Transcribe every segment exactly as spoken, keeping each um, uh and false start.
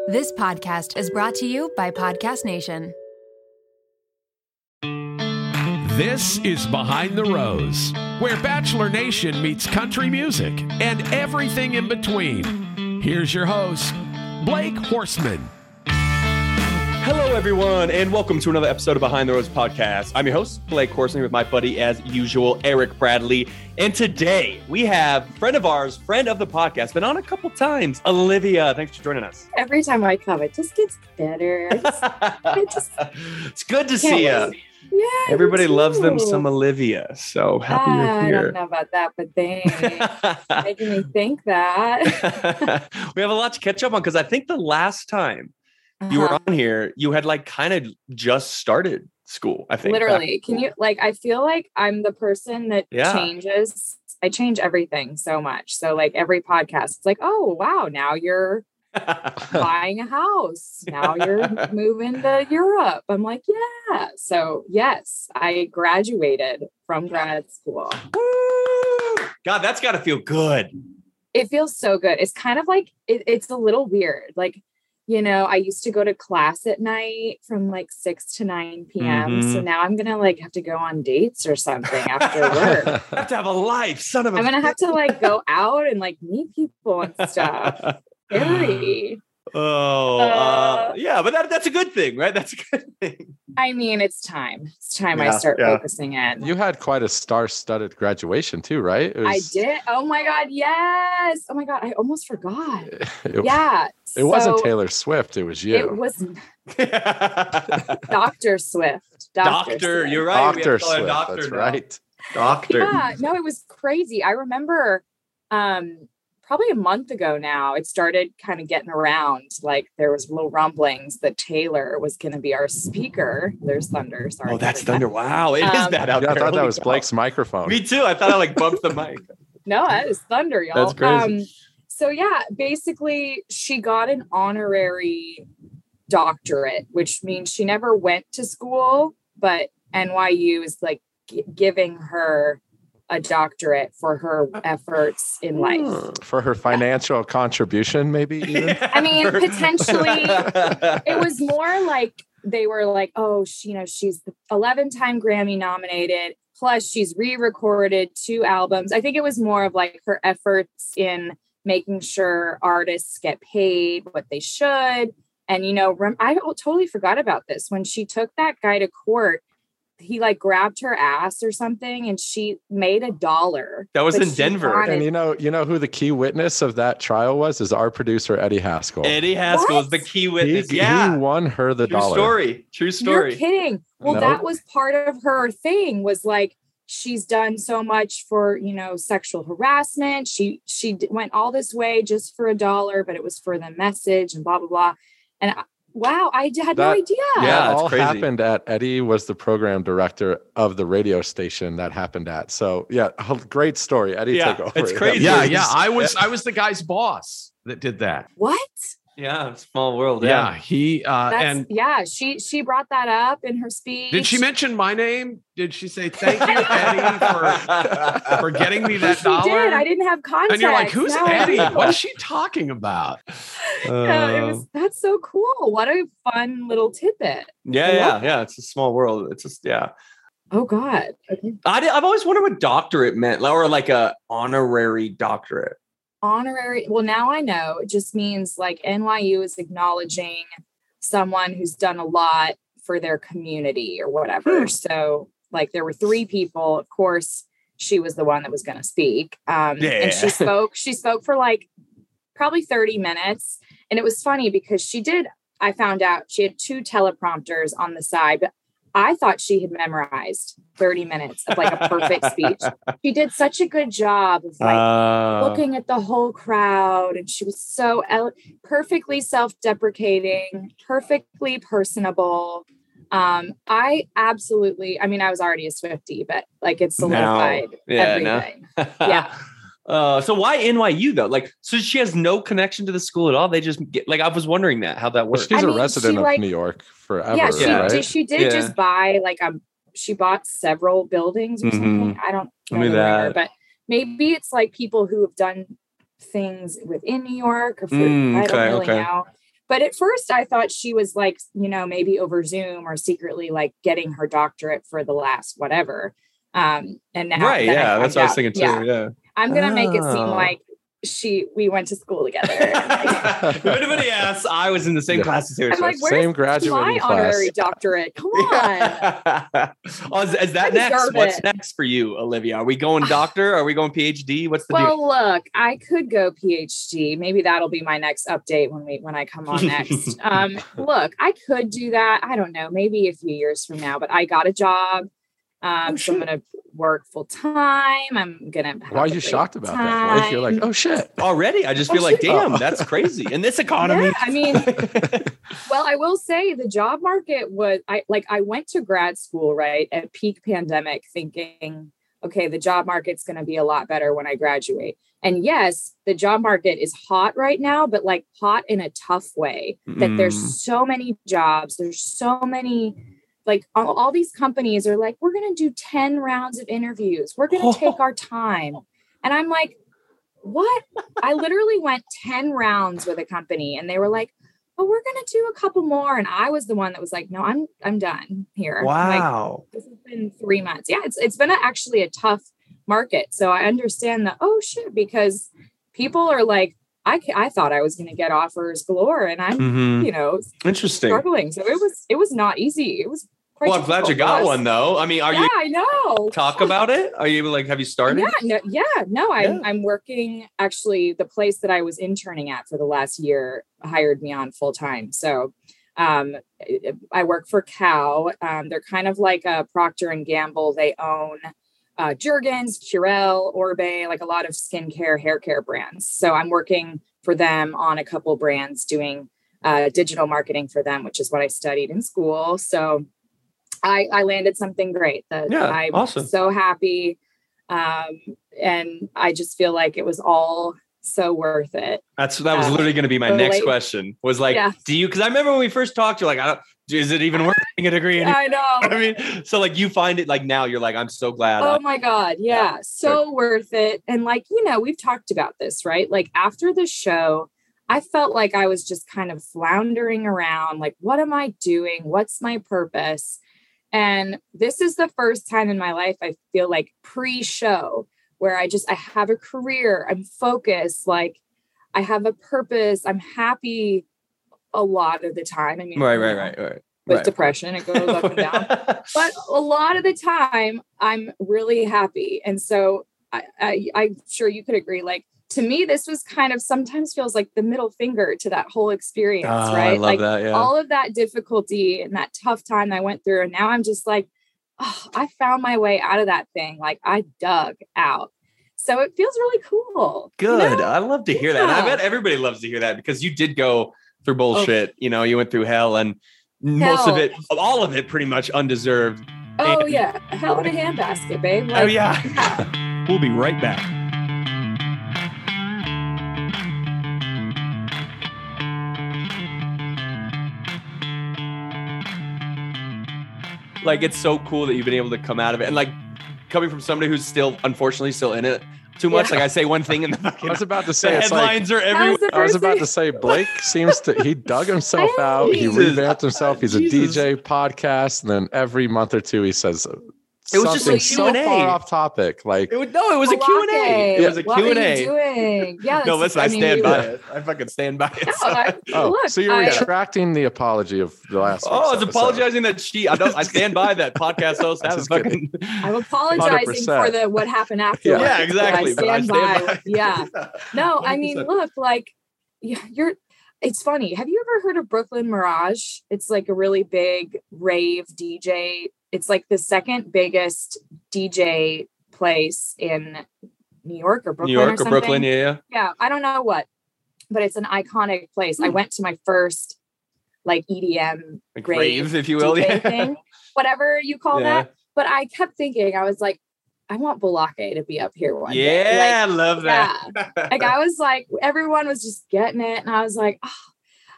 This podcast is brought to you by Podcast Nation. This is Behind the Rose, where Bachelor Nation meets country music and everything in between. Here's your host, Blake Horstman. Hello, everyone, and welcome to another episode of Behind the Rose podcast. I'm your host, Blake Horstman, with my buddy, as usual, Eric Bradley. And today, we have friend of ours, friend of the podcast, been on a couple times, Olivia. Thanks for joining us. Every time I come, it just gets better. I just, I just it's good to see you. Yeah, everybody loves them some Olivia. So happy ah, you're here. I don't know about that, but thanks. Making me think that. We have a lot to catch up on because I think the last time uh-huh. you were on here, you had like kind of just started school, I think. Literally. Can you like, I feel like I'm the person that yeah. changes. I change everything so much. So like every podcast, it's like, oh, wow, now you're buying a house. Now you're moving to Europe. I'm like, yeah. So yes, I graduated from grad school. Woo! God, that's got to feel good. It feels so good. It's kind of like, it, it's a little weird. Like, you know, I used to go to class at night from like six to nine p.m. Mm-hmm. So now I'm going to like have to go on dates or something after work. I have to have a life, son of a I'm going to have to like go out and like meet people and stuff. Scary. Oh, uh, uh, yeah, but that, that's a good thing, right? That's a good thing. I mean, it's time. It's time yeah, I start yeah. focusing in. You had quite a star-studded graduation too, right? Was... I did. Oh my God, yes. Oh my God, I almost forgot. It, yeah. It so wasn't Taylor Swift. It was you. It was Doctor Swift. Doctor, Doctor you're right. Doctor Swift, doctor that's now. Right. Doctor. Yeah, no, it was crazy. I remember um, probably a month ago now, it started kind of getting around. Like there was little rumblings that Taylor was going to be our speaker. There's thunder. Sorry. Oh, that's thunder. That. Wow. It um, is that out yeah, there. I thought that Holy was God. Blake's microphone. Me too. I thought I like bumped the mic. No, that is thunder, y'all. That's crazy. Um, so yeah, basically she got an honorary doctorate, which means she never went to school, but N Y U is like g- giving her a doctorate for her efforts in life. For her financial yeah. contribution, maybe even? I mean, potentially. It was more like they were like, oh, she, you know, she's eleven-time Grammy nominated, plus she's re-recorded two albums. I think it was more of like her efforts in making sure artists get paid what they should. And, you know, rem- I totally forgot about this. When she took that guy to court, he like grabbed her ass or something and she made a dollar. That was in Denver. Wanted... And you know, you know who the key witness of that trial was? Is our producer, Eddie Haskell. Eddie Haskell what? is the key witness. He, yeah. he won her the True dollar. story. True story. You're kidding. Well, nope. that was part of her thing was like, she's done so much for, you know, sexual harassment. She, she went all this way just for a dollar, but it was for the message and blah, blah, blah. And I, wow, I had that, no idea. Yeah, that all crazy. happened at Eddie was the program director of the radio station that happened at. So yeah, great story. Eddie yeah, took over. It's crazy. Yeah, yeah. I was I was the guy's boss that did that. What? Yeah, small world. Yeah, Yeah, he uh, That's, and yeah, she she brought that up in her speech. did she mention my name? Did she say thank you, Eddie, for for getting me that she dollar? did. I didn't have context. And you're like, who's no, Eddie? What is she talking about? Yeah, it was, that's so cool. What a fun little tidbit. Yeah, yeah, yeah. It's a small world. It's just yeah. Oh God. Okay. I did, I've always wondered what doctorate meant, or like a honorary doctorate. Honorary. Well, now I know. It just means like N Y U is acknowledging someone who's done a lot for their community or whatever. Hmm. So like there were three people. Of course, she was the one that was going to speak. Um, yeah. And she spoke. She spoke for like probably thirty minutes. And it was funny because she did. I found out she had two teleprompters on the side, but I thought she had memorized thirty minutes of like a perfect speech. She did such a good job of like uh, looking at the whole crowd. And she was so ele- perfectly self-deprecating, perfectly personable. Um, I absolutely, I mean, I was already a Swiftie, but like it's solidified now, yeah, everything. Now. Yeah. Uh, so why N Y U though? Like, so she has no connection to the school at all. They just get like, I was wondering that how that Well, works. she's I a mean, resident she, of like- New York forever. Yeah, she right? did. She did Yeah. just buy like um, she bought several buildings or Mhm. something. I don't I know knew the that. rumor, but maybe it's like people who have done things within New York. Or for, Mm, I okay, don't really okay. know. But at first I thought she was like, you know, maybe over Zoom or secretly like getting her doctorate for the last whatever. Um, and now, right. Yeah. That's what I was thinking too. Yeah. yeah. I'm going to oh. make it seem like she, we went to school together. If anybody asks, I was in the same yeah. class as her. I'm like, where's same graduating my class. honorary doctorate? Come on. oh, is, is that I next? What's it. next for you, Olivia? Are we going doctor? Are we going PhD? What's the well, deal? look, I could go PhD. Maybe that'll be my next update when we when I come on next. um, look, I could do that. I don't know, maybe a few years from now, but I got a job. Um, oh, so I'm going to work full time. I'm going to. Why are you shocked about time. that? Why you're like, oh shit, already? I just feel oh, like, shit. damn, that's crazy in this economy. Yeah, I mean, well, I will say the job market was, I like, I went to grad school, right, at peak pandemic thinking, okay, the job market's going to be a lot better when I graduate. And yes, the job market is hot right now, but like hot in a tough way that mm. there's so many jobs. There's so many Like all, all these companies are like, we're going to do ten rounds of interviews. We're going to oh. take our time. And I'm like, what? I literally went ten rounds with a company and they were like, oh, we're going to do a couple more. And I was the one that was like, no, I'm, I'm done here. Wow. Like, this has been three months. Yeah. It's, it's been a, actually a tough market. So I understand that. Oh shit. Because people are like, I, I thought I was going to get offers galore and I'm, mm-hmm. you know, interesting struggling. So it was, it was not easy. It was Well, I'm glad you got one though. I mean, are yeah, you? I know. Talk about it. Are you like? Have you started? Yeah, no, yeah, no. I'm Yeah. I'm working. Actually, the place that I was interning at for the last year hired me on full time. So, um, I work for Cow. Um, they're kind of like a Procter and Gamble. They own uh, Jergens, Curel, Orbe, like a lot of skincare, hair care brands. So I'm working for them on a couple brands, doing uh, digital marketing for them, which is what I studied in school. So. I, I landed something great that yeah, I'm awesome. so happy. Um, and I just feel like it was all so worth it. That's, that was uh, literally going to be my next late, question was like, yeah. do you, cause I remember when we first talked, you're like, I don't, is it even worth getting a degree? I know. I mean, so like you find it like now you're like, I'm so glad. Oh I- my God. Yeah. yeah. So sure. worth it. And like, you know, we've talked about this, right? Like after the show, I felt like I was just kind of floundering around. Like, what am I doing? What's my purpose? And this is the first time in my life I feel like pre-show where I just, I have a career, I'm focused, like I have a purpose, I'm happy a lot of the time. I mean, right, you right, know, right, right. With right. depression, it goes up and down. But a lot of the time I'm really happy. And so I, I, I'm sure you could agree, like, to me, this was kind of sometimes feels like the middle finger to that whole experience, oh, right? I love like that, yeah. all of that difficulty and that tough time I went through. And now I'm just like, oh, I found my way out of that thing. Like I dug out. So it feels really cool. Good. You know? I love to hear yeah. that. And I bet everybody loves to hear that because you did go through bullshit. Oh. You know, you went through hell and hell. most of it, all of it pretty much undeserved. Oh and- yeah. Hell in a handbasket, babe. Like, oh yeah. yeah. We'll be right back. Like, it's so cool that you've been able to come out of it. And like coming from somebody who's still, unfortunately, still in it too much. Yeah. Like I say one thing and the fucking I was about to say, the it's headlines like, are everywhere. I was about to say, Blake seems to, he dug himself out. He revamped himself. He's a Jesus. D J podcast. And then every month or two, he says, it was just a Q and A. So far off topic. Like it would, no, it was a Q and A. It was a what Q and A. What are you doing? Yeah. No, listen, I, I mean, stand by were... it. I fucking stand by it. No, I, oh, look, so you're I, retracting the apology of the last. Oh, I was episode. apologizing that she. I don't. I stand by that podcast host. Have fucking. I'm apologizing one hundred percent for the what happened after. Yeah, yeah exactly. I stand, I stand by. by. Yeah. No, I mean, look, like, you're. It's funny. Have you ever heard of Brooklyn Mirage? It's like a really big rave D J. It's like the second biggest D J place in New York or Brooklyn. New York or, or Brooklyn, yeah, yeah. Yeah, I don't know what, but it's an iconic place. Mm. I went to my first like E D M like rave, rave, if you will, D J yeah. thing, whatever you call yeah. that. But I kept thinking, I was like, I want Bulake to be up here one yeah, day. Yeah, like, I love that. Yeah. Like I was like, everyone was just getting it, and I was like, oh.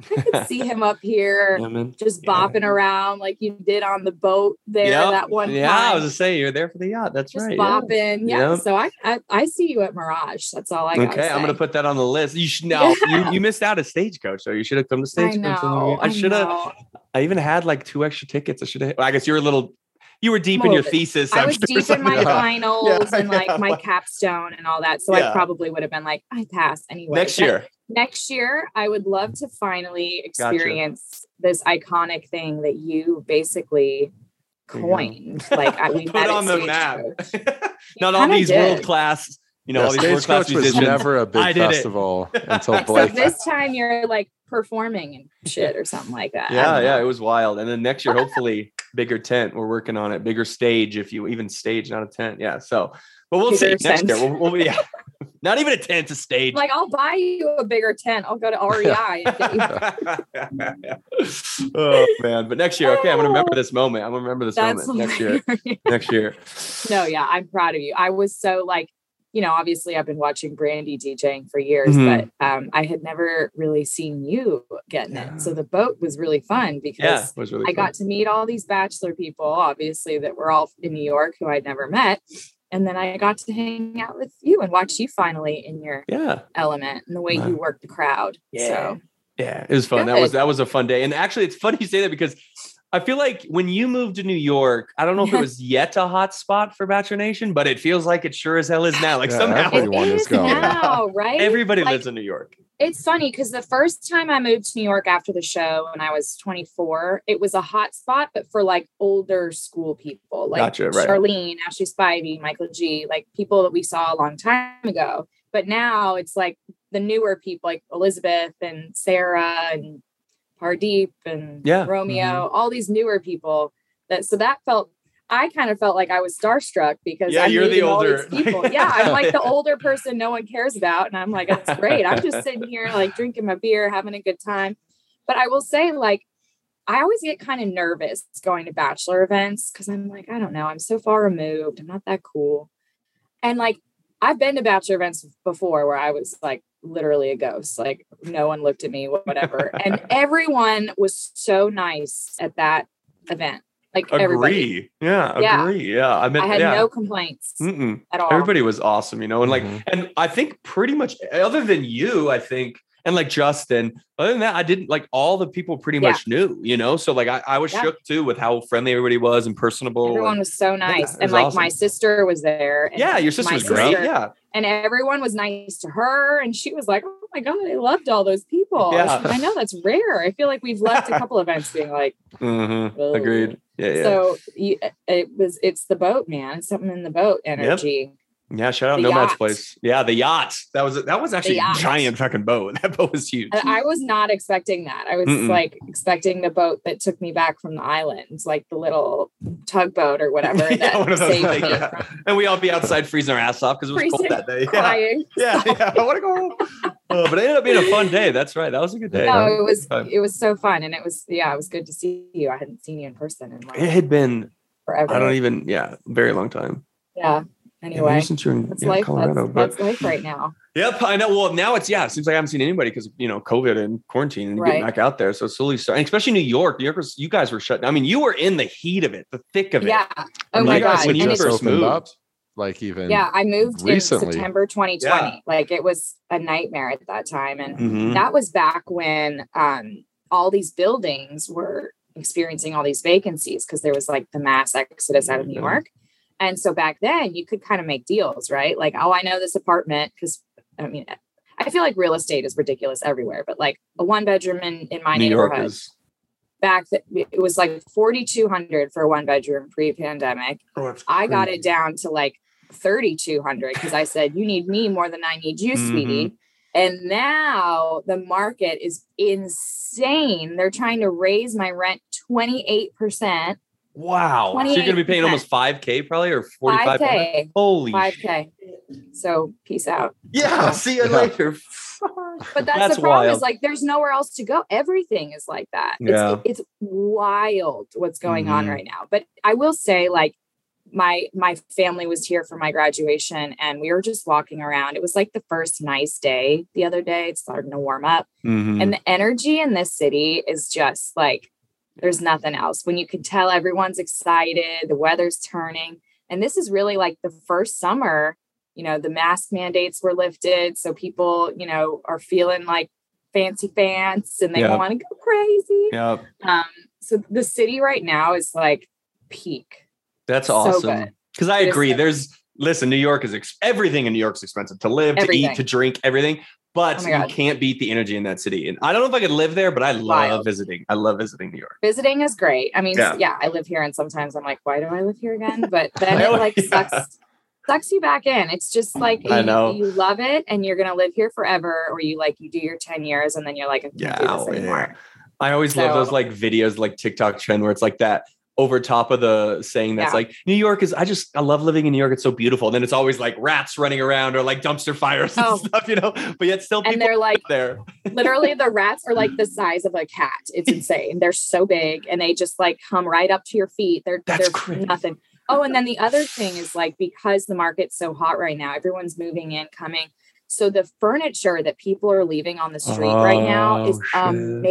I could see him up here Yeah, just bopping yeah. around like you did on the boat there Yep. that one Yeah, time. I was just saying you're there for the yacht. That's just right. bopping. Yeah. Yeah. So I, I I see you at Mirage. That's all I got. Okay, I'm gonna put that on the list. You should now. Yeah. You, you missed out a Stagecoach, so you should have come to I Stagecoach. know. I should have. know. I even had like two extra tickets. I should have. Well, I guess you were a little. You were deep in Well, your thesis. I I'm was sure, deep in my something. finals Yeah, and like yeah. my capstone and all that. So Yeah. I probably would have been like, I passed anyway. Next But year. Next year, I would love to finally Gotcha. experience this iconic thing that you basically There you go. coined. Like I, we Put met it at on the map. Stagecoach. Not all kinda these did. world class. You know, Yeah, all these world class Stagecoach was musicians. never a I big did it. festival until Except Blake. this time you're like performing and shit or something like that. I Yeah, don't yeah, know. it was wild. And then next year, hopefully, bigger tent. We're working on it. Bigger stage, if you even stage, not a tent. Yeah. So, but we'll Bigger see next tent. year. We'll, we'll, yeah, not even a tent, a stage. Like I'll buy you a bigger tent. I'll go to R E I and get you. Oh man! But next year, okay, I'm gonna remember this moment. I'm gonna remember this That's moment next year. hilarious. Next year. No, yeah, I'm proud of you. I was so like, you know, obviously I've been watching Brandy DJing for years, Mhm. but um, I had never really seen you getting Yeah. it. So the boat was really fun Yeah, because it was really. I fun. got to meet all these bachelor people, obviously that were all in New York who I'd never met. And then I got to hang out with you and watch you finally in your Yeah, element and the way Wow. you work the crowd. Yeah. So yeah, it was fun. That was Good. that was a fun day. And actually, it's funny you say that because I feel like when you moved to New York, I don't know if it was yet a hot spot for Bachelor Nation, but it feels like it sure as hell is now. Like Yeah, somehow everyone it is is going. now, right? everybody Like, lives in New York. It's funny because the first time I moved to New York after the show when I was twenty-four, it was a hot spot, but for like older school people, like Gotcha, right. Charlene, Ashley Spivey, Michael G, like people that we saw a long time ago. But now it's like the newer people like Elizabeth and Sarah and Pardeep and Yeah. Romeo, all these newer people. That so that felt I kind of felt like I was starstruck because Yeah, I'm you're the meeting all older- these people. Yeah, I'm like the older person no one cares about. And I'm like, that's great. I'm just sitting here like drinking my beer, having a good time. But I will say, like, I always get kind of nervous going to bachelor events because I'm like, I don't know, I'm so far removed. I'm not that cool. And like, I've been to bachelor events before where I was like literally a ghost. Like no one looked at me, whatever. And everyone was so nice at that event. Like everybody. Agree. Yeah, Yeah. agree. Yeah. I mean, I had yeah. no complaints Mm-mm. at all. Everybody was awesome, you know, and like, Mhm. and I think pretty much other than you, I think, and like Justin, other than that, I didn't like all the people pretty Yeah. much knew, you know, so like I, I was Yeah. shook too with how friendly everybody was and personable. Everyone and- was so nice. it and was like awesome. my sister was there. And yeah, your sister my was great. sister- Yeah. And everyone was nice to her. And she was like, oh my God, I loved all those people. Yeah. I know that's rare. I feel like we've left a couple events being like, Mhm. Ugh. Agreed. Yeah. Yeah. so you, it was, it's the boat, man. It's something in the boat energy. yeah. Shout out the Nomad's yacht. place. Yeah. The yacht. That was, that was actually a yacht. giant fucking boat. That boat was huge. And I was not expecting that. I was Mm-mm. like expecting the boat that took me back from the islands, like the little tugboat or whatever. Yeah, that one of those saved things, me yeah. from And we all be outside freezing our ass off because it was cold Freezing, that day. Yeah. crying. Yeah. Yeah. I want to go home. Oh, but it ended up being a fun day. That's right. That was a good day. No, it was Fun. it was so fun, and it was yeah, it was good to see you. I hadn't seen you in person in It like had been, forever. I don't even, yeah, very long time. Yeah. Yeah, Anyway, maybe since you're in that's yeah, life. Colorado. That's, but that's life right now. yep, I know. Well, now it's yeah. It seems like I haven't seen anybody because you know COVID and quarantine and getting Right. back out there. So it's slowly starting, especially New York. New Yorkers, you guys were shut down. I mean, you were in the heat of it, the thick of it. Yeah. Oh When my you guys- god. when you And just it's- first opened moved. up, like even yeah, I moved recently. in September twenty twenty. Yeah. Like it was a nightmare at that time, and Mhm. that was back when um, all these buildings were experiencing all these vacancies because there was like the mass exodus out of New Yeah. York. And so back then you could kind of make deals, right? Like, oh, I know this apartment because I mean, I feel like real estate is ridiculous everywhere, but like a one bedroom in, in my New York neighborhood is. back that it was like forty-two hundred for a one bedroom pre-pandemic. Oh, it's I got crazy. it down to like thirty-two hundred because I said, you need me more than I need you, Mhm. sweetie. And now the market is insane. They're trying to raise my rent twenty-eight percent, Wow. So you're going to be paying twenty-eight percent. almost five K probably or forty-five. five K, Holy five shit. K. So peace out. Yeah. See you Yeah. later. But that's, That's the problem wild. is like, there's nowhere else to go. Everything is like that. Yeah. It's, it's wild what's going on Mhm. right now. But I will say like, my my family was here for my graduation, and we were just walking around. It was like the first nice day the other day. It's starting to warm up. Mm-hmm. And the energy in this city is just like, there's nothing else. When you can tell everyone's excited, the weather's turning. And this is really like the first summer, you know, the mask mandates were lifted. So people, you know, are feeling like fancy pants and they Yep. want to go crazy. Yep. Um, so the city right now is like peak. That's So awesome. good. Because I It is agree. so good. There's listen, New York is ex- everything in New York's expensive to live, to Everything. eat, to drink, everything. But Oh my you God. can't beat the energy in that city. And I don't know if I could live there, but I love Wild. visiting. I love visiting New York. Visiting is great. I mean, Yeah. yeah. I live here and sometimes I'm like, why do I live here again? But then I it always- like yeah. sucks, sucks you back in. It's just like, I you, know. you love it and you're going to live here forever, or you like, you do your ten years and then you're like, I can't Yeah, do oh, this anymore. I always love So- those like videos, like TikTok trend where it's like that over top of the saying that's Yeah. like New York is, I just, I love living in New York. It's so beautiful. And then it's always like rats running around or like dumpster fires and Oh. stuff, you know, but yet still people And they're like, there. literally the rats are like the size of a cat. It's insane. They're so big and they just like come right up to your feet. They're, That's they're crazy. nothing. Oh, and then the other thing is like, because the market's so hot right now, everyone's moving in, coming. So the furniture that people are leaving on the street right now Oh, is shit.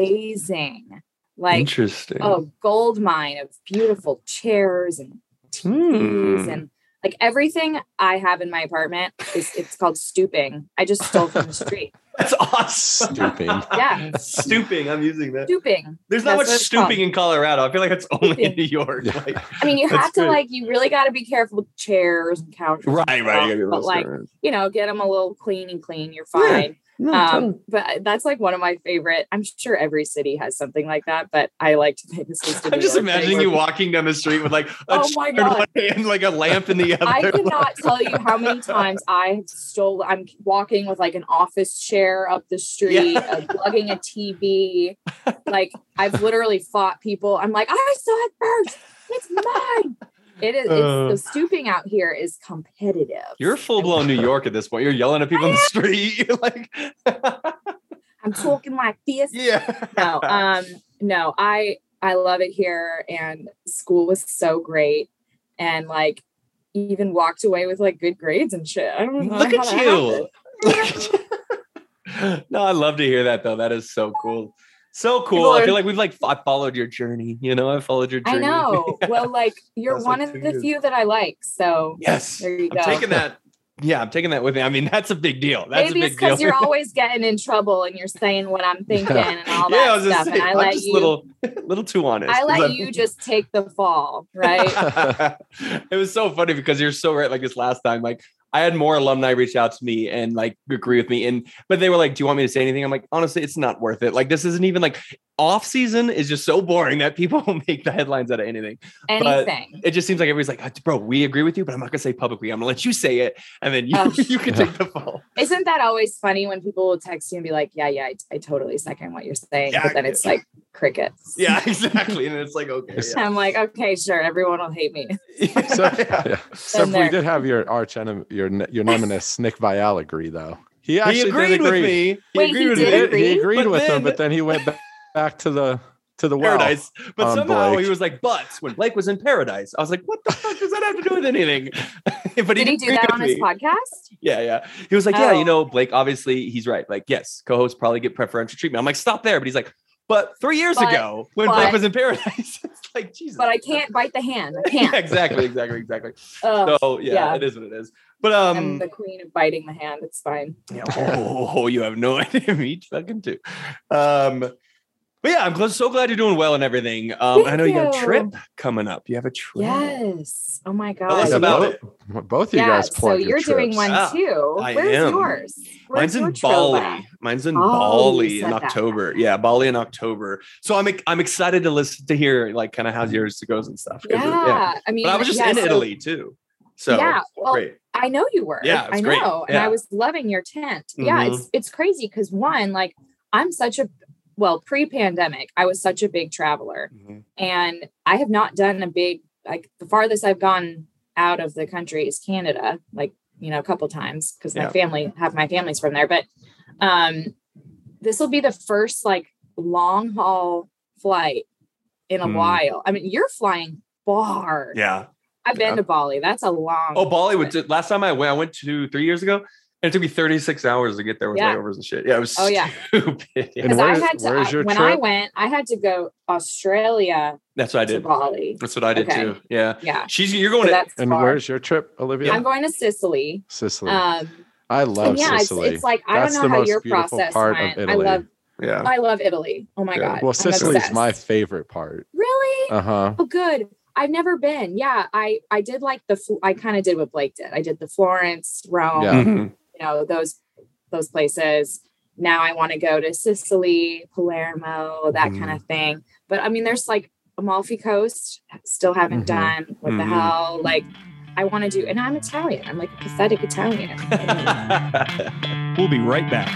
amazing. Like, Interesting. oh, gold mine of beautiful chairs and T Vs Hmm. and like everything I have in my apartment is it's called stooping. I just stole from the street. That's awesome. Stooping. Yeah, Stooping. I'm using that. stooping. There's not That's much what it's called. stooping in Colorado. I feel like it's only in Stooping. New York. Yeah. Like, I mean, you That's have to good. like, you really got to be careful with chairs and couches. and right, right. stuff, You gotta be a but little like, scared. you know, get them a little clean and clean. You're Yeah. fine. No, Um, totally. but that's like one of my favorite. I'm sure every city has something like that, but I like to think this is. I'm just imagining you walking down the street with like a Oh chair my in one God. hand, like a lamp in the other. I cannot tell you how many times I have stolen. I'm walking with like an office chair up the street, Yeah. uh, lugging a T V. Like I've literally fought people. I'm like, I saw it first. It's mine. It is. Uh. It's, the stooping out here is competitive. You're full blown New York at this point. You're yelling at people in the street. You're like, I'm talking like this. yeah. No, um, no, I I love it here, and school was so great, and like even walked away with like good grades and shit. I don't know. Look how at that you. happened. Look at you. No, I love to hear that though. That is so cool. So cool. People I are- feel like we've like I followed your journey. You know, I followed your I journey. know. Well, like you're That's one like of two the years. few that I like. So Yes. there you I'm go. taking that. Yeah, I'm taking that with me. I mean, that's a big deal. That's Maybe a it's big deal. because you're always getting in trouble and you're saying what I'm thinking and all yeah, that I was stuff. just saying, and I I'm let just you little, little too honest. I 'cause let I'm- you just take the fall, right? It was so funny because you're so right. Like this last time, like I had more alumni reach out to me and like agree with me. And but they were like, "Do you want me to say anything?" I'm like, honestly, it's not worth it. Like this isn't even like off season is just so boring that people will make the headlines out of anything. Anything. It just seems like everybody's like, "Bro, we agree with you, but I'm not gonna say publicly. I'm gonna let you say it, and then you Oh. you can take the fall." Isn't that always funny when people will text you and be like, yeah, yeah, I, I totally second what you're saying. Yeah, but then it's like crickets. Yeah, exactly. And it's like, okay, yeah. I'm like, okay, sure. Everyone will hate me. So, yeah. so we there. did have your arch enemy, your ne- your nemesis, Nick Vial, agree though. He He actually agreed did with agree. me. He Wait, agreed he with did me. He, agree? he agreed But with him, then- but then he went back, back to the to the well. Paradise. But on somehow Blake. he was like, but when Blake was in paradise, I was like, what the fuck does that have to do with anything? but Did he do agreed that with on his me. podcast? Yeah, yeah. He was like, yeah, Oh. you know, Blake, obviously he's right. Like, yes, co-hosts probably get preferential treatment. I'm like, stop there. But he's like, but three years But- ago when but- Blake was in paradise, it's like, Jesus. But I can't bite the hand. I Yeah, can't. exactly, exactly, exactly. Ugh, So yeah, yeah. it is what it is. But I'm um, the queen of biting the hand. It's fine. yeah, oh, you have no idea. Me fucking too. Um, but yeah, I'm glad, so glad you're doing well and everything. Um, Thank I know you got a you. trip coming up. You have a trip. Yes. Oh my Tell us god. about both, it. both of you Yeah. guys So plug your you're doing trips. one Yeah, too. I Where's am. yours? Where's Mine's in your trail Bali. at? Mine's in Oh, you Bali in said that. October. Yeah, Bali in October. So I'm I'm excited to listen to hear like kind of how yours goes and stuff. 'Cause, Yeah. I mean, But I was just yeah, in so- Italy too. So yeah. Well, great. I know you were. Yeah, it was I great. know. And Yeah. I was loving your tent. Yeah, Mhm. it's it's crazy because one, like I'm such a well, pre-pandemic, I was such a big traveler. Mhm. And I have not done a big like the farthest I've gone out of the country is Canada, like, you know, a couple times because Yeah. my family have my family's from there. But um this will be the first like long haul flight in a Hmm. while. I mean, you're flying far. Yeah. I I've been Yeah. to Bali. That's a long. Oh, Bali was last time I went. I went to three years ago, and it took me thirty-six hours to get there with Yeah. layovers and shit. Yeah, it was Oh, yeah. stupid. Yeah. And Because I where's- had to where's I- your when I trip? went, I had to go Australia That's what I to did. Bali. That's what I did Okay. too. Yeah. Yeah, She's you're so going to that's And far. where's your trip, Olivia? I'm going to Sicily. Sicily. Um, I love and yeah, it's, Sicily. it's like I That's don't the know how most your beautiful process part went. of I Italy. love yeah. I love Italy. Oh my Yeah. god. Well, I'm Sicily's obsessed. my favorite part. Really? Uh huh. Oh, good. I've never been. Yeah, I I did like the. Fl- I kind of did what Blake did. I did the Florence, Rome. Yeah. Mhm. You know those those places. Now I want to go to Sicily, Palermo, that kind of thing. But I mean, there's like Amalfi Coast. Still haven't Mhm. done. What the Mhm. hell? Like I want to do. And I'm Italian. I'm like a pathetic Italian. We'll be right back.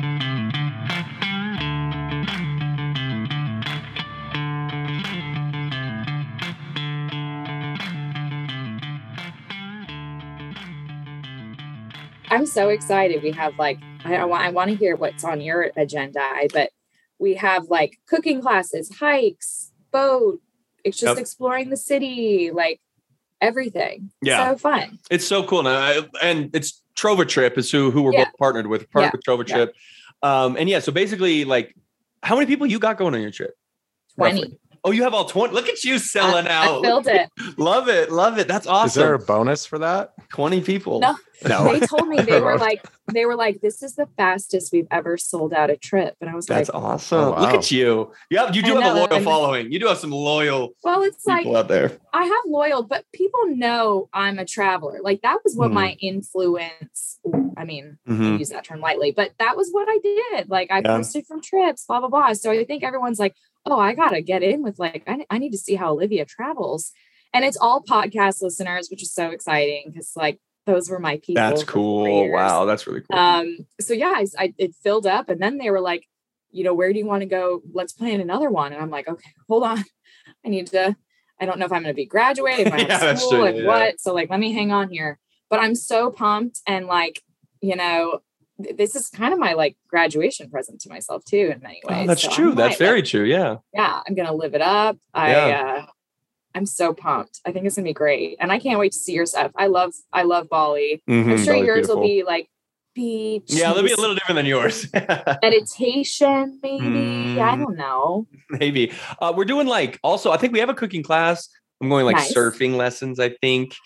I'm so excited. We have like I, I want I want to hear what's on your agenda. I but we have like cooking classes, hikes, boat. It's just Yep. exploring the city, like everything. Yeah. So fun. It's so cool. And, I, and it's Trover Trip is who, who we're Yeah. both partnered with, partnered Yeah. with Trover Yeah. Trip. Um, and yeah, so basically like how many people you got going on your trip? twenty. Roughly? Oh, you have all twenty. Look at you selling I, out. I filled it. Love it. Love it. That's awesome. Is there a bonus for that? twenty people. No. No. They told me they were like, they were like, this is the fastest we've ever sold out a trip. And I was That's like, awesome. Oh, Look wow. at you. You have you do I have a know, loyal and- following. You do have some loyal well, it's like people out there. I have loyal, but people know I'm a traveler. Like that was what Mhm. my influence. I mean, I Mhm. use that term lightly, but that was what I did. Like I Yeah. posted from trips, blah blah blah. So I think everyone's like, oh, I gotta get in with like I, I need to see how Olivia travels, and it's all podcast listeners, which is so exciting because like those were my people. That's for cool. four years. Wow, that's really cool. Um. So yeah, I, I it filled up, and then they were like, you know, where do you want to go? Let's plan another one. And I'm like, okay, hold on, I need to. I don't know if I'm going to be graduating, if I'm Yeah, at that's school, true, like yeah. what. So like, let me hang on here. But I'm so pumped, and like, you know, th- this is kind of my like graduation present to myself too, in many ways. Oh, that's So true. I'm That's like- very true. Yeah. yeah, I'm gonna live it up. I Yeah. uh I'm so pumped. I think it's gonna be great. And I can't wait to see your stuff. I love I love Bali. Mhm, I'm sure Bali's yours will beautiful. be like beach. Yeah, they'll be a just little different than yours. meditation, maybe. I Mm. don't know. Maybe. Uh, we're doing like also, I think we have a cooking class. I'm going like Nice. surfing lessons, I think.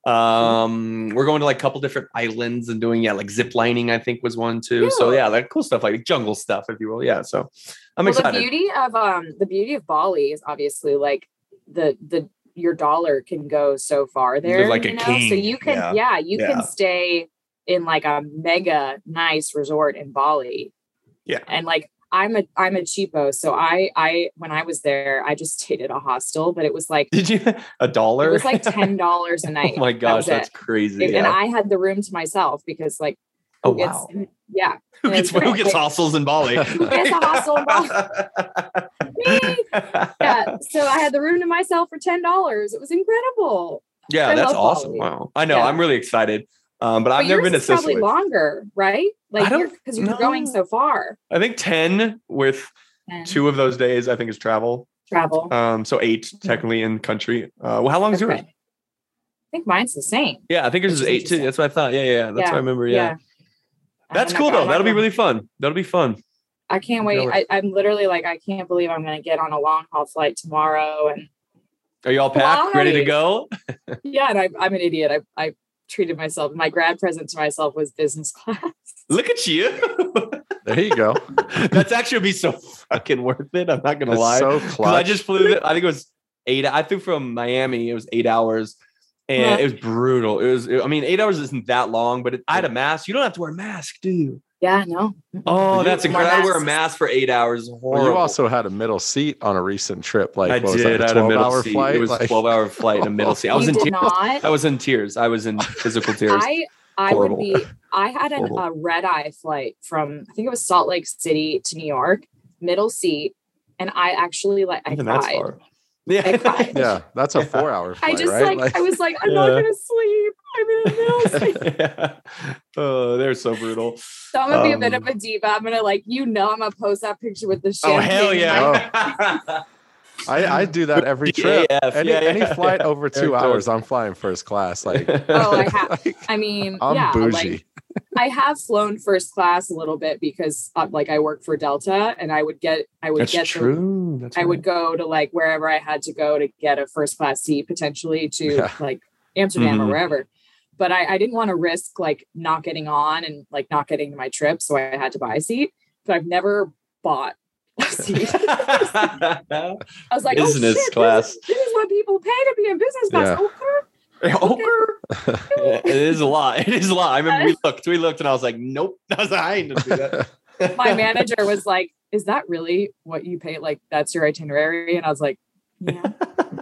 Um, we're going to like a couple different islands and doing, yeah, like zip lining, I think was one too. So Cute. yeah, like cool stuff, like jungle stuff, if you will. Yeah. So I'm Well, the excited. beauty of um the beauty of Bali is obviously like the the your dollar can go so far there. live like a you know? king. So you can Yeah. yeah, you Yeah. can stay in like a mega nice resort in Bali. Yeah. And like I'm a I'm a cheapo. So I I when I was there, I just stayed at a hostel, but it was like Did you a dollar? it was like ten dollars a night. Oh my That gosh, was that's it. crazy. And yeah. I had the room to myself because like oh who gets wow. yeah. Who and gets, it's who great. gets hostels in Bali? Who gets a hostel in Bali? Me. Yeah. So I had the room to myself for ten dollars. It was incredible. Yeah, I that's love awesome. Bali. Wow. I know. Yeah. I'm really excited. Um, but I've But never yours been to is probably Sicily. longer, right? Like I don't because you're know. going so far. I think ten with And two of those days, I think is travel. travel. Um, so eight technically in country. Uh, well, how long is Okay. yours? I think mine's the same. Yeah, I think yours Which is is eight too. interesting. That's what I thought. Yeah, yeah, that's Yeah, what I remember. Yeah, I that's don't cool know. though. I'm That'll be not- really fun. That'll be fun. I can't Yeah, wait. I, I'm literally like, I can't believe I'm going to get on a long haul flight tomorrow. And Are you all packed, ready to Why? go? yeah, and I, I'm an idiot. I, I treated myself. My grad present to myself was business class. Look at you. There you go. That's actually be so fucking worth it. I'm not gonna It's lie. so 'Cause clutch. I just flew. The, I think it was eight. I flew from Miami. It was eight hours, and Yeah. it was brutal. It was. I mean, eight hours isn't that long, but it, I had a mask. You don't have to wear a mask, do you? Yeah, no. Oh, you- that's More incredible. I wear a masks. mask for eight hours. Horrible. Well, you also had a middle seat on a recent trip. Like, I what was did. that, I a had a middle twelve-hour seat. flight? It was a Like- twelve hour flight in a middle seat. I was You in did tears. not. I was in tears. I was in physical tears. I I Horrible. would be. I had an, Horrible. a red eye flight from I think it was Salt Lake City to New York, middle seat, and I actually like I Even that's cried. far. Yeah. I cried. Yeah, that's a four-hour flight, I just right? like, I was like I'm not Yeah. gonna sleep. I'm in the middle seat. Yeah. Oh, they're so brutal. So I'm gonna be a bit Um, of a diva. I'm gonna like you know I'm gonna post that picture with the Oh champagne. hell in my- yeah! I, I do that every trip. D A F, Any, yeah, yeah. any flight over two Very hours, close. I'm flying first class. Like, Oh, I have. like, I mean, I'm yeah, bougie. like I have flown first class a little bit because uh, like I work for Delta, and I would get, I would That's get, true. The, That's I right. would go to like wherever I had to go to get a first class seat, potentially to Yeah. like Amsterdam Mhm. or wherever. But I, I didn't want to risk like not getting on and like not getting to my trip, so I had to buy a seat. But I've never bought a seat. I was like, Business oh shit, class. This is, this is what people pay to be in business class. Yeah. Okay. Ochre? Yeah, it is a lot. It is a lot. I remember we looked, we looked, and I was like, nope. I was like, I ain't gonna do that. My manager was like, is that really what you pay? Like, that's your itinerary? And I was like, yeah.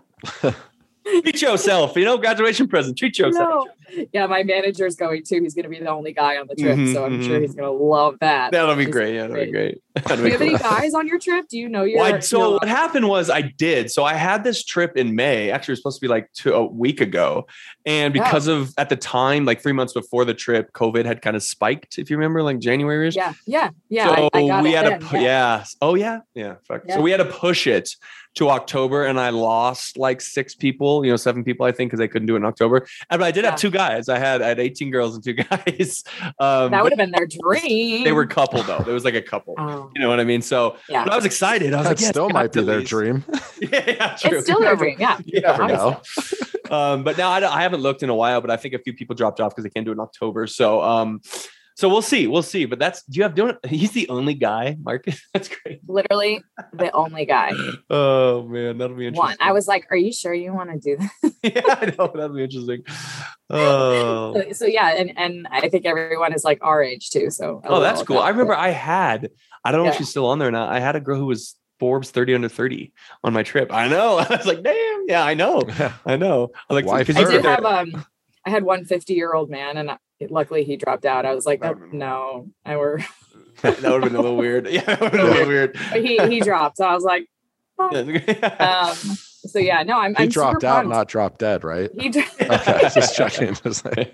Treat yourself. You know, graduation present. Treat yourself. No. Yeah, my manager's going too. He's going to be the only guy on the trip. Mhm, so I'm mhm. sure he's going to love that. That'll be Just great. Yeah, that'll be great. That'll Do be you have any cool. guys on your trip? Do you know your... Well, I- so your- what happened was I did. So I had this trip in May. Actually, it was supposed to be like two, a week ago. And because of, at the time, like three months before the trip, COVID had kind of spiked, if you remember, like January-ish. Yeah, yeah, yeah. So I, I got we it had then, to, pu- yeah. yeah. Oh yeah, yeah. Fuck. Yeah. So we had to push it to October, and I lost like six people, you know, seven people, I think, because they couldn't do it in October. And but I did Yeah. have two guys. I had I had eighteen girls and two guys. Um, That but would have been their dream. they were couple though. There was like a couple. Oh, You know what I mean? So yeah. but I was excited. I was that like, yes, still got might be to their these. dream. Yeah, yeah, true. It's still You their never- dream. Yeah. You never know. Obviously. Um, but now I, don't- I haven't looked in a while, but I think a few people dropped off because they can't do it in October. So, um, so we'll see, we'll see. But that's, do you have doing? He's the only guy, Marcus. That's great. Literally the only guy. Oh man, that'll be interesting. One. I was like, are you sure you want to do that? Yeah, I know that'll be interesting. Oh, So, so yeah, and, and I think everyone is like our age too. So oh, that's LOL, cool. I remember but- I had, I don't know if Yeah. she's still on there now. I had a girl who was Forbes thirty under thirty on my trip. I know. I was like, damn. Yeah, I know. I know. I like, Why because I you Sure. did get have there. um I had one fifty year old man, and I, luckily he dropped out. I was like, I oh, remember. no, I were That would have been a little weird. Yeah, that would have been a little weird. but he he dropped. So I was like, um so yeah, no, I'm He I'm dropped super out, pumped. not dropped dead, right? He dr- Okay, just checking. Just like-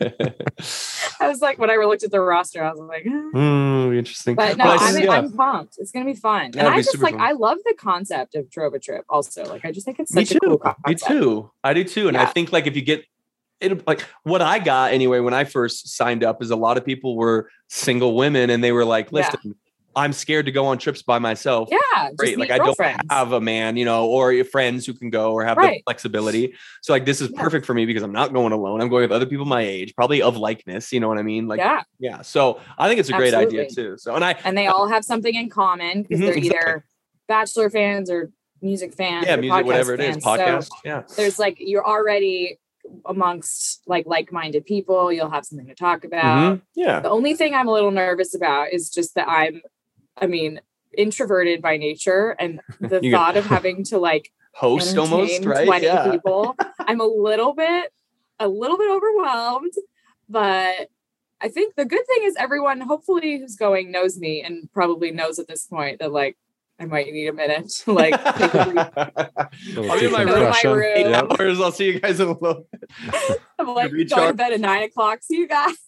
I was like, when I looked at the roster, I was like, eh. Hmm, interesting. But no, But I I'm, see- yeah. I'm pumped. It's gonna be fun. That'll and I be just super like fun. I love the concept of Trova Trip also. Like I just think it's Me such a too. cool concept. Me too. I do too. And I Yeah. think like if you get it, like what I got anyway when I first signed up is a lot of people were single women, and they were like, Yeah. "Listen, I'm scared to go on trips by myself." Yeah, Great. just Like meet I don't girlfriends. have a man, you know, or your friends who can go or have the Right. flexibility. So like this is Yeah. perfect for me because I'm not going alone. I'm going with other people my age, probably of likeness. You know what I mean? Like yeah. yeah, So I think it's a great idea Absolutely. too. So and I and they all have something in common because Mhm, they're exactly. either Bachelor fans or music fans. yeah, or music, podcast whatever it is, fans. So podcast. Yeah. there's like you're already amongst like like-minded people. You'll have something to talk about. Mhm. Yeah. The only thing I'm a little nervous about is just that I'm, I mean, introverted by nature, and the You thought of having to like Host almost, entertain right? twenty Yeah. people, I'm a little bit, a little bit overwhelmed. But I think the good thing is everyone, hopefully, who's going knows me and probably knows at this point that like I might need a minute to like take a brief. I'll be in my Go to my room. room. Eight Yep. hours. I'll see you guys in a little bit. I'm like going recharge. to bed at nine o'clock. See you guys.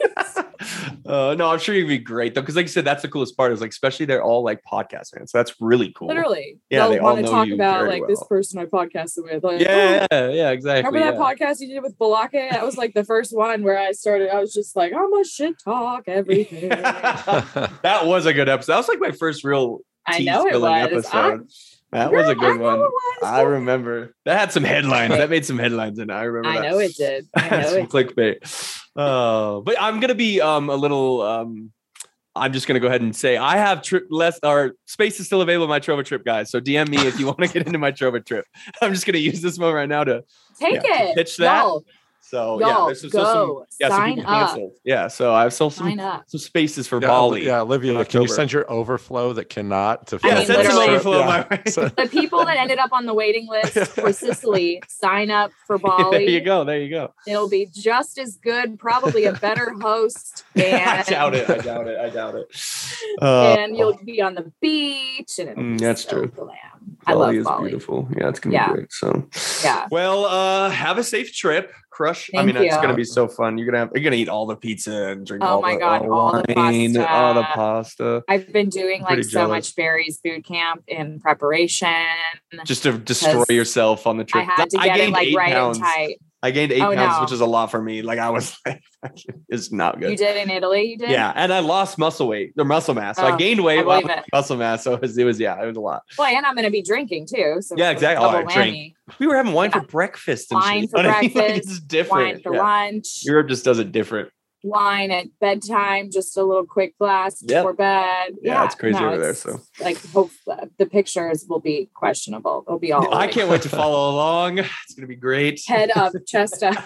uh, no, I'm sure you'd be great though, because like you said, that's the coolest part. Is like, especially they're all like podcast fans. So that's really cool. Literally, Yeah, they they'll all want to know talk you about very like this well. person I podcasted with. Like, Yeah, oh, yeah, exactly. remember that yeah. podcast you did with Balake? That was like the first one where I started. I was just like, I'm a shit talk everything. That was a good episode. That was like my first real I know it tease-filling was. episode. That Girl, was a I good know one. it was. I remember. That had some headlines. That made some headlines, and I remember. I that. know it did. I know some it. clickbait. Uh, but I'm gonna be um a little um. I'm just gonna go ahead and say I have trip less or space is still available in my Trova Trip, guys. So D M me if you want to get into my Trova Trip. I'm just gonna use this moment right now to Take yeah, to it. pitch that. Y'all, so y'all, yeah, there's still some go. yeah, some Sign people up. canceled. Yeah, so I've still some Sign up. some spaces for yeah, Bali. yeah, Olivia, in can you October. send your overflow that cannot to I Yeah, mean, send some literally. overflow my way. So- The people that ended up on the waiting list for Sicily sign up for Bali. There you go. There you go. It'll be just as good, probably a better host. And, I doubt it. I doubt it. I doubt it. Uh, and you'll be on the beach, and it'll Mm, be that's so true. glam. I love Bali is Bali. beautiful. Yeah, it's gonna Yeah. be great. So Yeah. well, uh, have a safe trip, Crush. I Thank mean, it's you. gonna be so fun. You're gonna have, you're gonna eat all the pizza and drink Oh all my the God, uh, all the wine, pasta. all the pasta, I've been doing Pretty like so jealous. much Barry's boot camp in preparation. just to destroy 'Cause yourself on the I trip. had to I get it gained like eight right pounds. and tight. I gained eight Oh, pounds, no. which is a lot for me. Like I was like, it's not good. You did in Italy, you did? Yeah, and I lost muscle weight or muscle mass. So I Oh, gained weight I while believe it. muscle mass. So it was, it was yeah, it was a lot. Well, and I'm going to be drinking too. So Yeah, exactly. Oh, double I drink. whammy. We were having wine Yeah. for breakfast and Wine shit. for You know what I mean? Like, breakfast, it's different. Wine for Yeah. lunch, Europe just does it different. wine at bedtime, just a little quick glass Yep. before bed. Yeah, it's crazy no, over there, it's so. like, hope the pictures will be questionable. They'll be all. I like, can't wait to follow along. It's gonna be great. head up, chest up.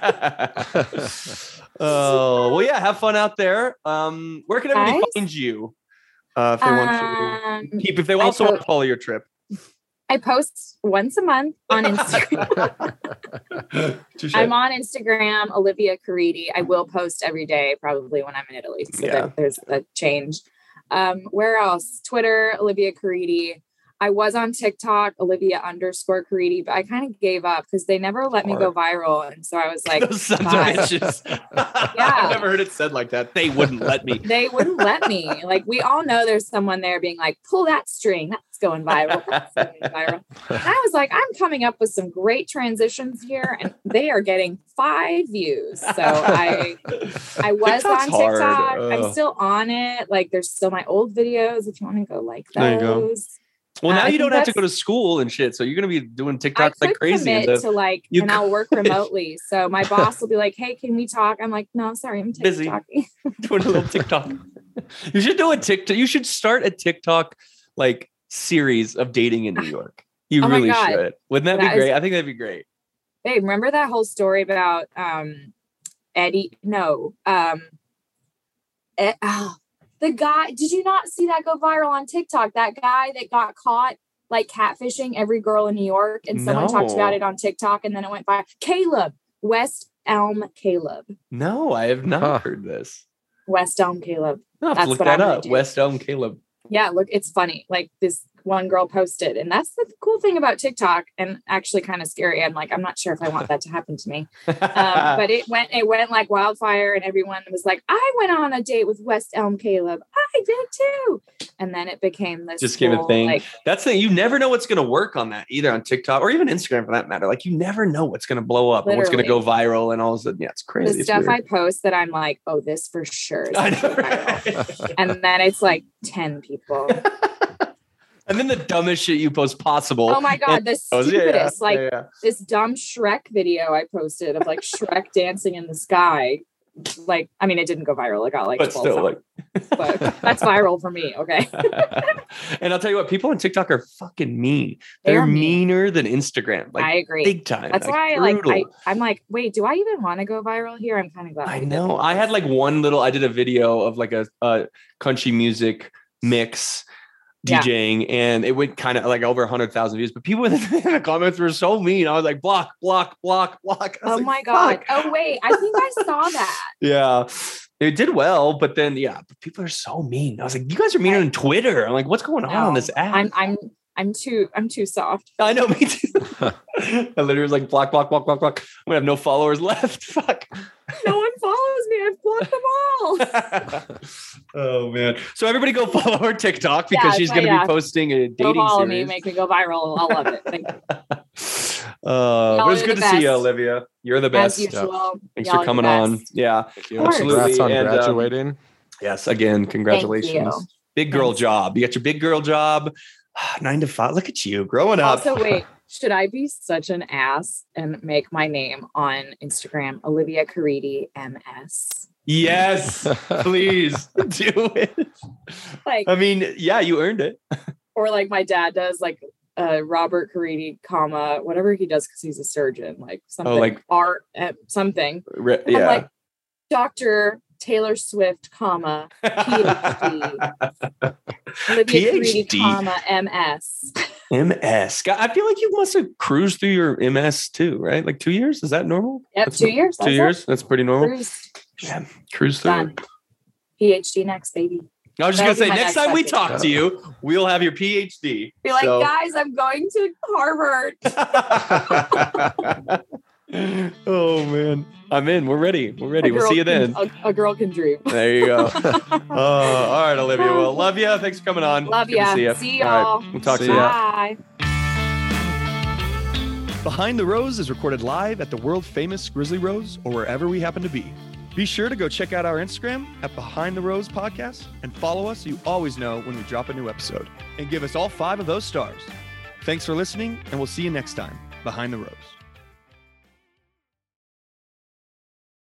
Oh well, yeah. Have fun out there. Um, where can everybody Guys? find you? Uh, if they want Um, to keep, if they I also want po- to follow your trip. I post once a month on Instagram. Touche. I'm on Instagram, Olivia Caridi. I will post every day, probably when I'm in Italy. So Yeah. that there's a change. Um, where else? Twitter, Olivia Caridi. I was on TikTok, Olivia underscore Caridi, but I kind of gave up because they never let me go viral. And so I was like, Those sons of bye. bitches. I've never heard it said like that. They wouldn't let me. They wouldn't let me. Like, we all know there's someone there being like, pull that string. That's going viral. That's going viral. And I was like, I'm coming up with some great transitions here, and they are getting five views. So I I was TikTok's on hard. TikTok. Ugh. I'm still on it. Like, there's still my old videos if you want to go like those. There you go. Well, Uh, now I you think don't have to that's- go to school and shit. So you're going to be doing I TikToks could like crazy. commit and to like, you and I'll work could. remotely. So my boss will be like, "Hey, can we talk?" I'm like, "No, sorry, I'm Busy. TikToking." doing a little TikTok. You should do a TikTok. You should start a TikTok like series of dating in New York. You Oh my really God. should. Wouldn't that, That be is- great? I think that'd be great. Hey, remember that whole story about um Eddie? No, um, Ed, oh, the guy. Did you not see that go viral on TikTok? That guy that got caught like catfishing every girl in New York, and someone talked No. about it on TikTok, and then it went viral. Caleb, West Elm Caleb, No, I have not Huh. heard this. West Elm Caleb. I'll have That's to look what that I'm gonna up. do. West Elm Caleb. Yeah, look, it's funny. Like, this one girl posted, and that's the cool thing about TikTok, and actually kind of scary. I'm like, I'm not sure if I want that to happen to me. Um, but it went, it went like wildfire, and everyone was like, I went on a date with West Elm Caleb. I did too. And then it became this Just became a whole, thing. Like, That's the you never know what's going to work on that either on TikTok or even Instagram for that matter. Like you never know what's going to blow up and what's going to go Literally. viral and all of a sudden, yeah, it's crazy. the It's stuff I weird. post that I'm like, oh, this for sure is I gonna know, go viral. right? And then it's like ten people. And then the dumbest shit you post possible. Oh my God, the Oh, yeah, yeah, stupidest. Like, yeah, yeah. this dumb Shrek video I posted of like Shrek dancing in the sky. Like, I mean, it didn't go viral. It got like But twelve still, like, but that's viral for me. Okay. and I'll tell you what, people on TikTok are fucking mean. They They're are mean. meaner than Instagram. Like I agree. big time. That's like, why like I, brutal. I'm like, wait, do I even want to go viral here? I'm kind of glad. I we know. didn't. I had like one little, I did a video of like a, a country music mix Yeah. DJing and it went kind of like over a hundred thousand views, but people in the comments were so mean. I was like, block, block, block, block. I was Oh like, my God. fuck. Oh wait, I think I saw that. Yeah. It did well, but then yeah, but people are so mean. I was like, you guys are meaner than Twitter. I'm like, what's going on on No, this app? I'm I'm I'm too I'm too soft. I know, me too. I literally was like, block, block, block, block, block. I'm gonna have no followers left. Fuck. No one follows me. I've blocked them all. Oh man! So everybody go follow her TikTok because Yeah, she's going to yeah. be posting a Go dating follow series. me, make me go viral. I'll love it. Thank you. uh, but Y'all it's are good the to see you, best. Olivia. You're the As best. usual. Thanks y'all for are the coming on. best. Yeah, Thank you. Of course. absolutely. Congrats on And, um, graduating. yes, again, congratulations. Big girl Thanks. job. You got your big girl job. Nine to five. Look at you growing up. Also, wait, should I be such an ass and make my name on Instagram, Olivia Caridi M S? Yes, please do it. Like, I mean, yeah, you earned it. or like my dad does, like uh, Robert Caridi, comma, whatever he does because he's a surgeon, like something, like- art, uh, something. Re- I'm yeah. like, Doctor Taylor Swift, comma, PhD. Olivia Caridi, PhD. comma, M S. M S. God, I feel like you must have cruised through your M S too, right? Like two years? Is that normal? Yep, That's two years. Two that's it. years? That's pretty normal. Cruised. Yeah, cruise through. Done. PhD next, baby. I was just That gonna would be say, my next next time we question. talk to you, we'll have your P H D. Be like, So- guys, I'm going to Harvard. Oh man, I'm in. We're ready. We're ready. A We'll girl see you can- then. A, a girl can dream. There you go. Oh, all right, Olivia. Well, love you. Thanks for coming on. Love Good to ya. See, ya. See All right, y'all. we'll talk See soon. ya. Bye. Behind the Rose is recorded live at the world famous Grizzly Rose or wherever we happen to be. Be sure to go check out our Instagram at Behind the Rose Podcast and follow us so you always know when we drop a new episode. And give us all five of those stars. Thanks for listening, and we'll see you next time, Behind the Rose.